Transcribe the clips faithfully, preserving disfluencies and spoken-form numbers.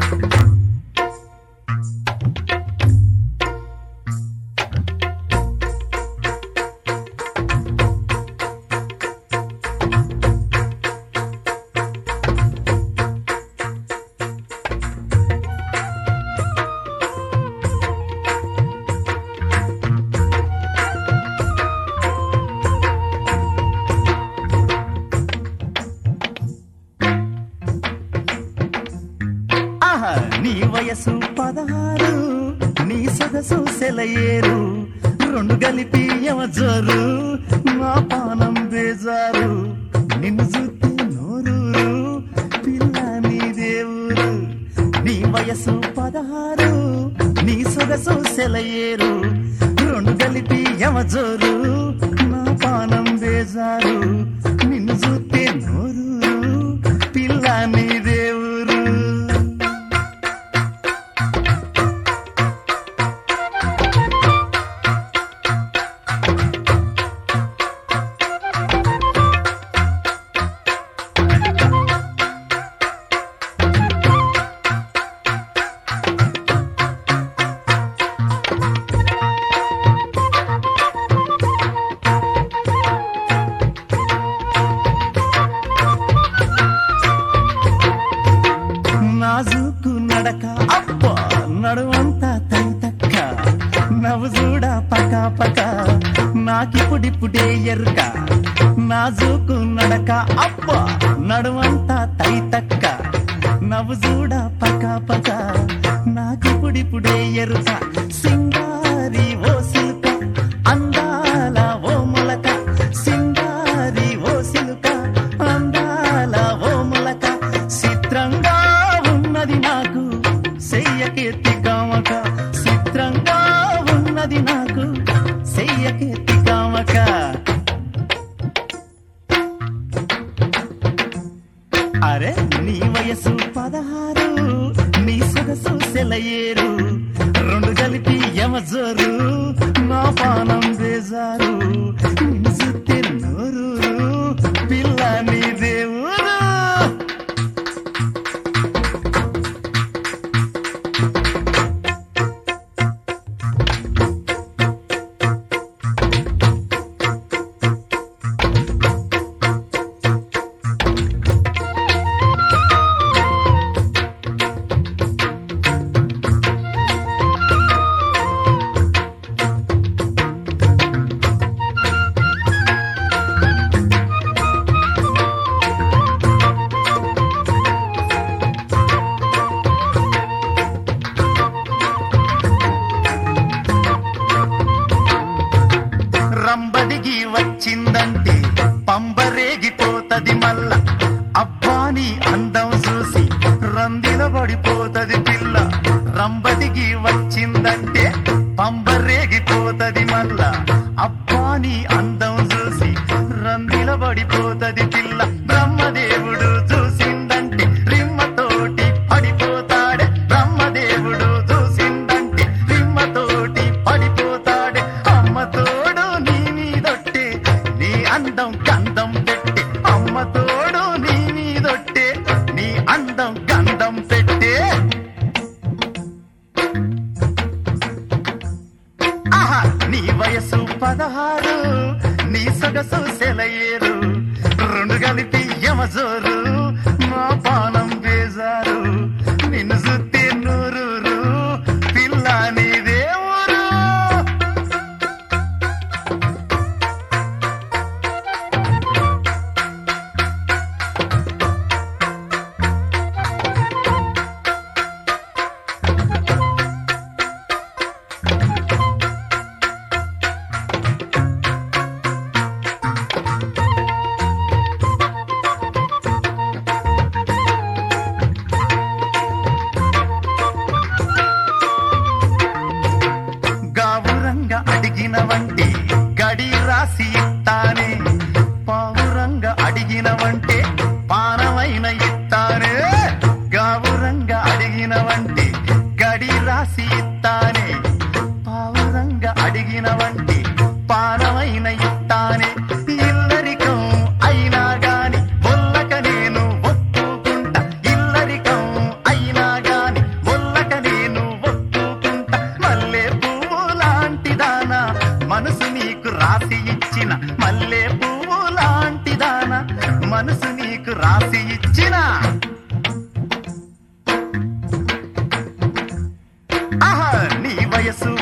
నీ వయసు పదహారు, నీ సొగసు సెలయేరు, రెండు కలిపి యమజోరు, నా పానం బేజారు. నిన్ను చూస్తే నోరూరు, పిల్ల నీ దేవురు. నీ వయసు పదహారు, నీ సొగసు సెలయేరు, రెండు కలిపి యమజోరు, నా పానం బేజారు. నిన్ను చూస్తే నోరూరు, పిల్ల నీ దేవురు. నాజుకు నడక అబ్బా నడువంతా తైతక్క, నవ్వు చూడ పక పక నాకిప్పుడిప్పుడే ఎరుక. నాజుకు నడక అబ్బా నడువంతా తైతక్క, నవ్వు చూడ పక పక నాకిప్పుడిప్పుడే ఎరుక. సింగారి ఓ సిలుక, అందాల ఓ మొలక, సింగారి ఓ సిలుక, అందాల ఓ మొలక. చిత్రంగా ఉన్నది నాకు చెయ్యకెత్తి కామక, చిత్రంగా ఉన్నది నాకు చెయ్యకెత్తి కామక. అరే నీ వయసు పదహారు, నీ సొగసు సెలయేరు, రెండు కలిపి యమజోరు, నా పానం బేజారు. నిన్ను చూస్తే నోరూరు, పిల్ల నీ దేవురు. రంబడిగి వచ్చిందంటే పంబరేగిపోతది మల్ల, అబ్బాని అందం చూసి రందిల పడిపోతది పిల్ల. రంబడిగి వచ్చిందంటే పంబరేగిపోతది మల్ల, అబ్బాని అందం చూసి రందిల పడిపోతది పిల్ల. బ్రహ్మదేవుడు చూసిందంటే రిమ్మతోటి పడిపోతాడే, బ్రహ్మదేవుడు చూసిందంటే రిమ్మతోటి పడిపోతాడే. అమ్మతోడు నీ మీదొట్టే నీ అందం గంధం పెట్టే, అమ్మతోడు నీ మీదొట్టే నీ అందం గంధం పెట్టే. ఆహా నీ వయసు పదహారు, నీ సొగసు సెలయేరు, రెండు కలిపి యమజోరు, నా పానం బేజారు. నిన్ను చూస్తే నూరూరు, పిల్ల నీ దేవురు. గావురంగా అడిగిన వంటే గడి రాసి ఇస్తానే, పావురంగా అడిగిన వంటే పానమైన ఇస్తానే. గావురంగా అడిగిన వంటే గడి రాసి ఇస్తానే, పావురంగా అడిగిన వంటే పానమైన ఇస్తానే. ఇల్లరికం అయినా గాని బొల్లక నేను ఒప్పుకుంటా, ఇల్లరికం అయినా గాని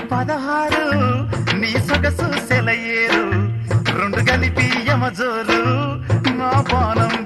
పదహారు నీ సొగసు సెలయేరు రెండు కలిపి యమజోరు నా పానం